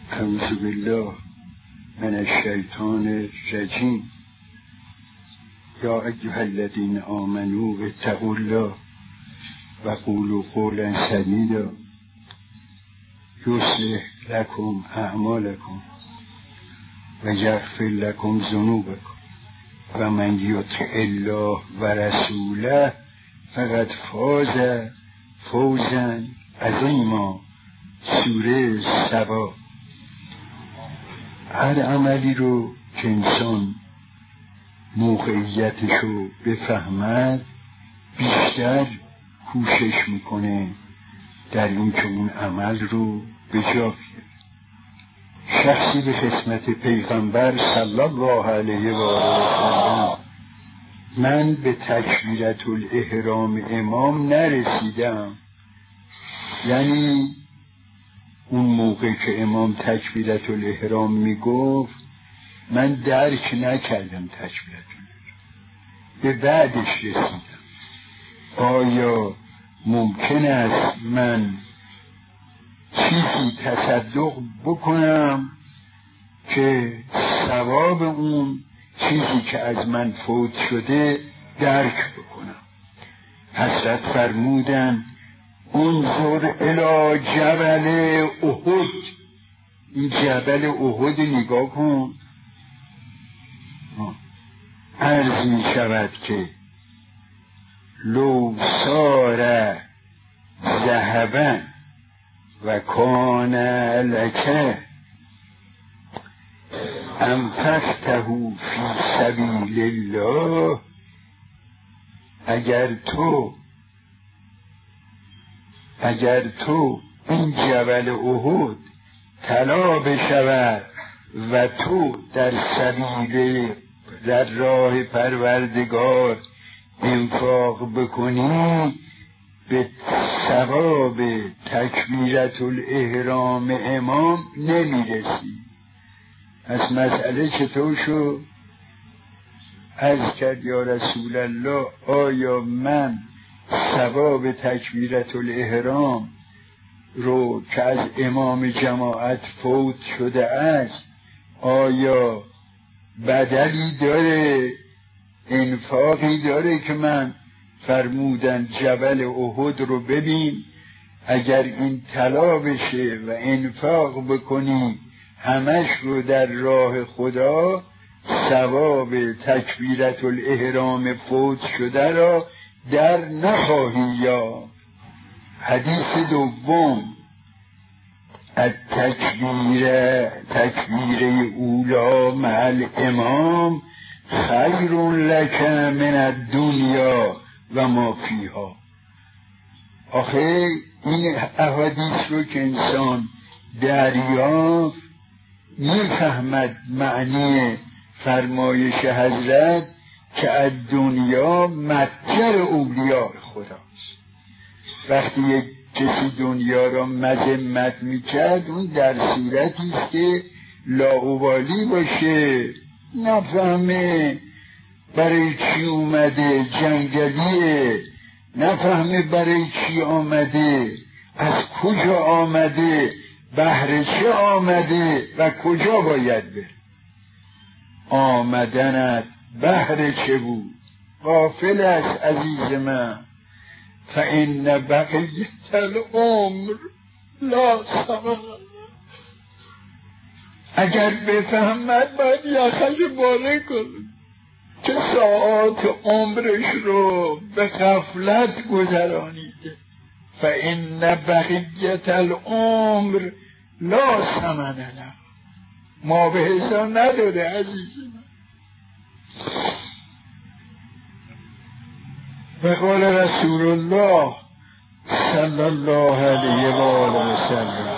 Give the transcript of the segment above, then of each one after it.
اعوذ بالله من الشیطان الرجیم. یا ایها الذین آمنوا اتقوا الله و قولوا قولا سدیدا یصلح لکم اعمالکم و یغفر لکم ذنوبکم و من یطع الله و رسوله فقد فاز فوزا عظیما. سوره سبا. هر عملی رو که انسان موقعیتشو بفهمد بیشتر کوشش میکنه در این که اون عمل رو به جا بیاره. شخصی به خدمت پیغمبر صلی الله علیه و آله و سلم من به تکبیرة الاحرام امام نرسیدم، یعنی اون موقع که امام تکبیرة الاحرام میگفت من درک نکردم تکبیرة الاحرام، به بعدش رسیدم. آیا ممکن است من چیزی تصدق بکنم که ثواب اون چیزی که از من فوت شده درک بکنم؟ حضرت فرمودن انظر الی جبل احد. این جبل احد نگاه کن. عرض می شود که لو سار ذهبا و کان لک انفقته فی سبیل الله. اگر تو این جبل احد طلا بشود و تو در راه پروردگار انفاق بکنی به ثواب تکبیرة الاحرام امام نمیرسی. از مسئله چطور شد؟ عرض کرد یا رسول الله آیا من ثواب تکبیرة الاحرام رو که از امام جماعت فوت شده است آیا بدلی داره، انفاقی داره؟ که من فرمودن جبل احد رو ببین، اگر این طلا بشه و انفاق بکنی همش رو در راه خدا ثواب تکبیرة الاحرام فوت شده را در نخواهی یافت. حدیث دوم تکبیر اولا مع الامام خیر لک من الدنیا و ما فیها. آخه این احادیث رو که انسان دریافت میفهمد معنی فرمایش حضرت که از دنیا متجر اولیاء خداست. وقتی یک کسی دنیا را مذمت میکرد اون در صورتی است که لاابالی باشه، نفهمه برای چی اومده، جنگلیه، نفهمه برای چی آمده، از کجا آمده، بهر چه آمده و کجا باید بره. آمدنت بهر چه بود؟ غافل است عزیز من. فإن بقیة العمر لا ثمن. اگر بفهمد باید یخش باره کنه که ساعات عمرش رو به غفلت گذرانیده. فإن بقیة العمر لا ثمن له. ما به حساب نداره عزیز من. و قال رسول الله صلی الله علیه و آله و سلم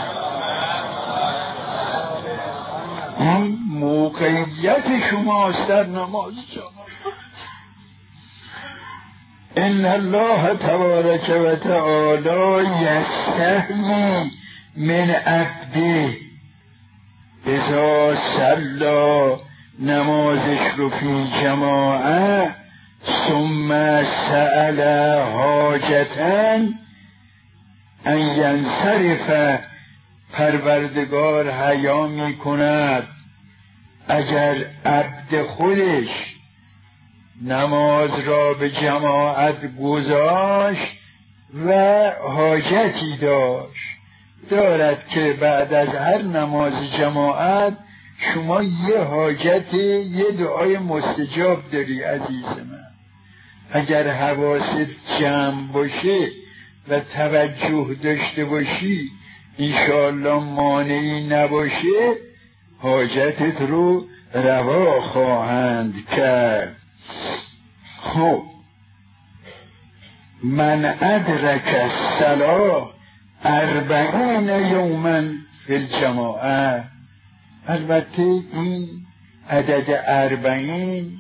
این موقعیت شماست در نماز جماعت. ان الله تبارک و تعالی یستحیی من عبده اذا صلی نمازش رو فی جماعه ثم سأل حاجتن ان ینصرف پروردگار حیا می کند اگر عبد خودش نماز را به جماعت گذاشت و حاجتی دارد که بعد از هر نماز جماعت شما یه حاجت، یه دعای مستجاب داری عزیز من. اگر حواست جمع باشه و توجه داشته باشی انشاءالله مانعی نباشه حاجتت رو روا خواهند کرد. خب من ادرک الصلاة 40 یوما فی الجماعه. البته این عدد 40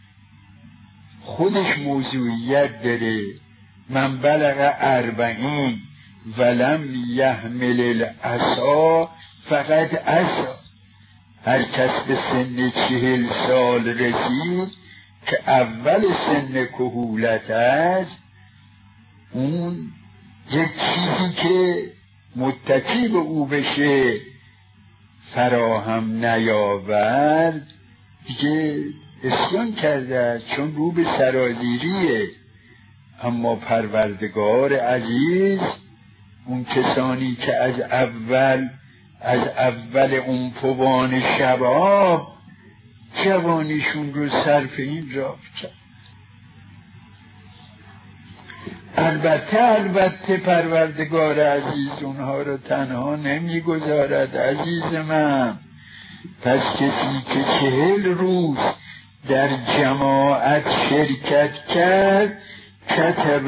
خودش موضوعیت داره. من بلغ 40 ولم یحمل العصا فقط عصا. هر کس به سن 40 سال رسید که اول سن کهولت است، اون یک چیزی که متکی به او بشه فراهم نیاورد دیگه عصیان کرده است، چون رو به سرازیریه. اما پروردگار عزیز اون کسانی که از اول عنفوان شباب جوانیشون رو صرف این راه کرد. البته پروردگار عزیز اونها رو تنها نمیگذارد عزیز من. پس کسی که 40 روز در جماعت شرکت کرد کتب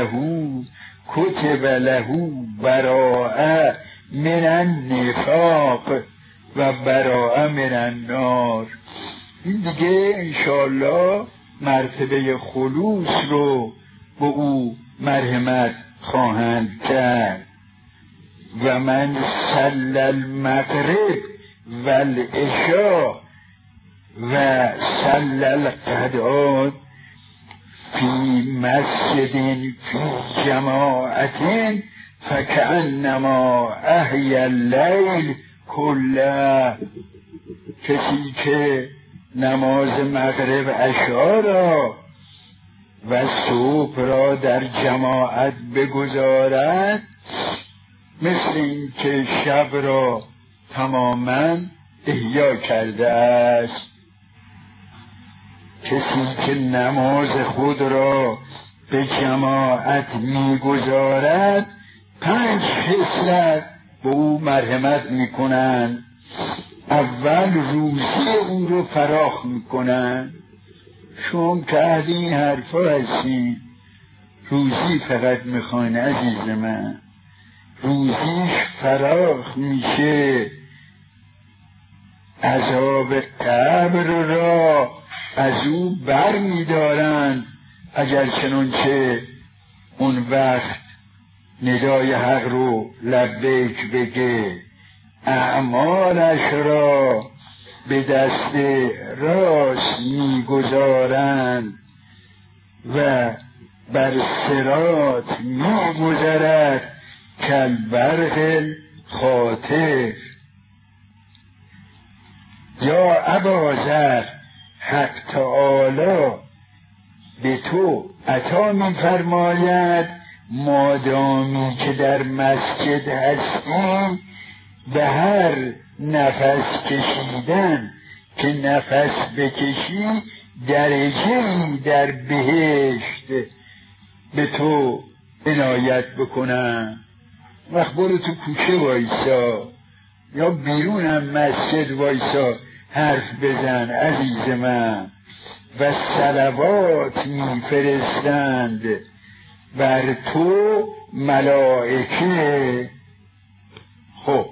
له براءه من النفاق و براءه من النار. این دیگه انشاءالله مرتبه خلوص رو به او مرحمت خواهند کرد. و من صلی المغرب و العشاء و صلی الغداة فی مسجد فی جماعت فکأنما احیا اللیل کله. کسی که نماز مغرب عشا را و صبح را در جماعت بگذارد مثل این که شب را تماما احیا کرده است. کسی که نماز خود را به جماعت میگذارد 5 خصلت به او مرحمت میکنند. اول روزی او رو فراخ میکنند. شما که اهل این حرفا هستین روزی فقط میخواین عزیز من. روزیش فراخ میشه، عذاب قبر را از او بر میدارند اگر چنانچه اون وقت ندای حق رو لبیک بگه. اعمالش را به دست راست میگذارند و بر صراط میگذرد کالبرق خاطف. یا اباذر حق تعالی به تو عطا می‌فرماید مادامی که در مسجد هستی به هر نفس کشیدن که نفس بکشی درجه‌ای در بهشت به تو عنایت بکنم. وقت برو تو کوچه وایسا یا بیرونم مسجد وایسا حرف بزن عزیز من. و صلوات میفرستند بر تو ملائکه. خب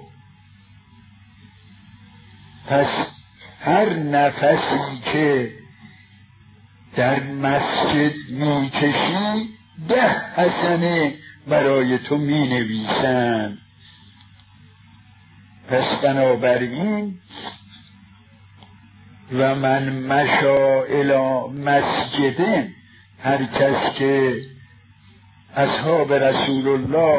پس هر نفسی که در مسجد میکشی 10 حسنه برای تو مینویسند. پس بنابراین و من مشا الی مسجد، هر کس که اصحاب رسول الله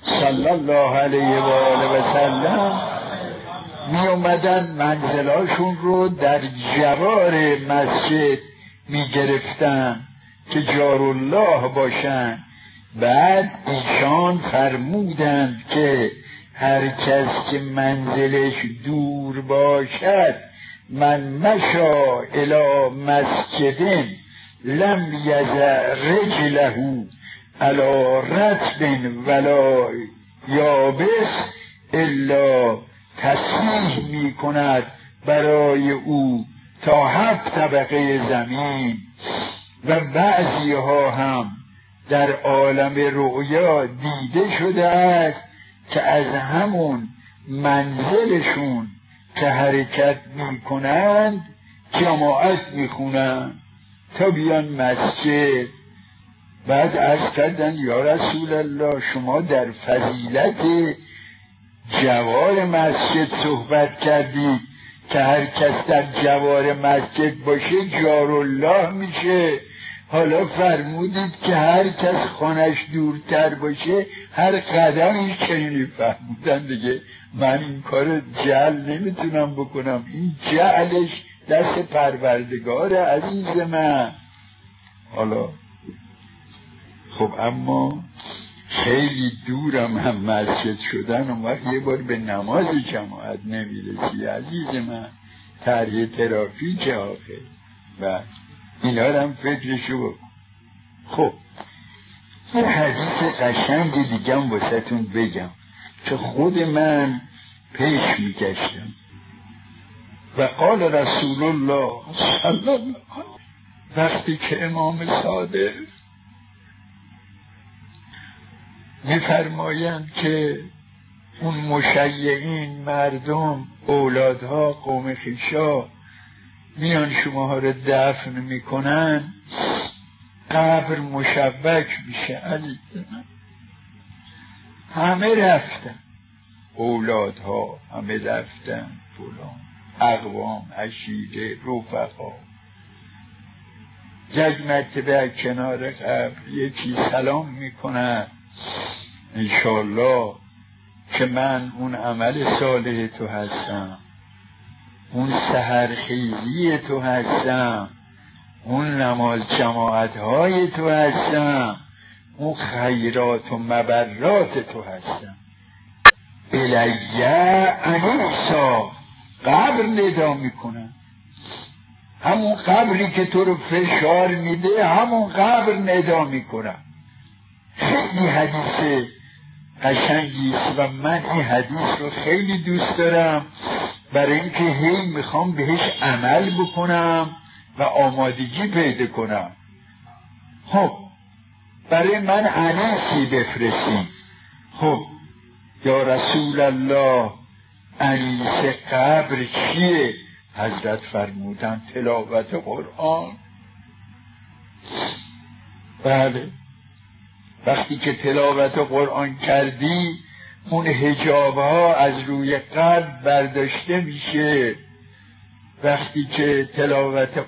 صلی الله علیه و آله و سلم می اومدن منزلاشون رو در جوار مسجد می گرفتن که جارالله باشن. بعد ایشان فرمودند که هر کس که منزلش دور باشد من مشا الی مسجد لم یضع رجله علی رطب ولا یابس الا تصحیح می کند برای او تا 7 طبقه زمین. و بعضی ها هم در عالم رؤیا دیده شده است که از همون منزلشون که حرکت می کنند جماعت می خونند تا بیان مسجد. بعد عرض کردن یا رسول الله شما در فضیلت جوار مسجد صحبت کردید که هر کس در جوار مسجد باشه جارالله میشه، حالا فرمودید که هر کس خانش دورتر باشه هر قدمش چنینی. فرمودن دیگه من این کار جعل نمیتونم بکنم، این جعلش دست پروردگار عزیز من. حالا خب اما خیلی دورم هم مسجد شدن، اون وقت یه بار به نماز جماعت نمیرسی عزیز من، طرح ترافیک آخه و اینا هم فکرشو بکن. خب یه حدیث قشنگ دیگه هم واسهتون بگم که خود من پیش میگشتم. و قال رسول الله صلی الله علیه وقتی که امام صادق میفرمایند که اون مشیعین مردم اولادها قوم خویشا میان شماها رو دفن میکنن، قبر مشبک میشه عزیز من. همه رفتن، اولادها همه رفتن، فلان اقوام عشیره رفقا. یک مرتبه کنار قبر یکی سلام میکنن انشالله که من اون عمل صالح تو هستم، اون سحرخیزی تو هستم، اون نماز جماعت های تو هستم، اون خیرات و مبرات تو هستم. الیه انیسا قبر ندا میکنن، همون قبری که تو رو فشار میده همون قبر ندا میکنن. خیلی حدیث قشنگیست و من این حدیث رو خیلی دوست دارم برای اینکه هی میخوام بهش عمل بکنم و آمادگی پیدا کنم. خب برای من انیسی بفرستیم. خب یا رسول الله انیس قبر چیه؟ حضرت فرمودن تلاوت قرآن. بله وقتی که تلاوت قرآن کردی اون حجاب ها از روی قلب برداشته میشه. وقتی که تلاوت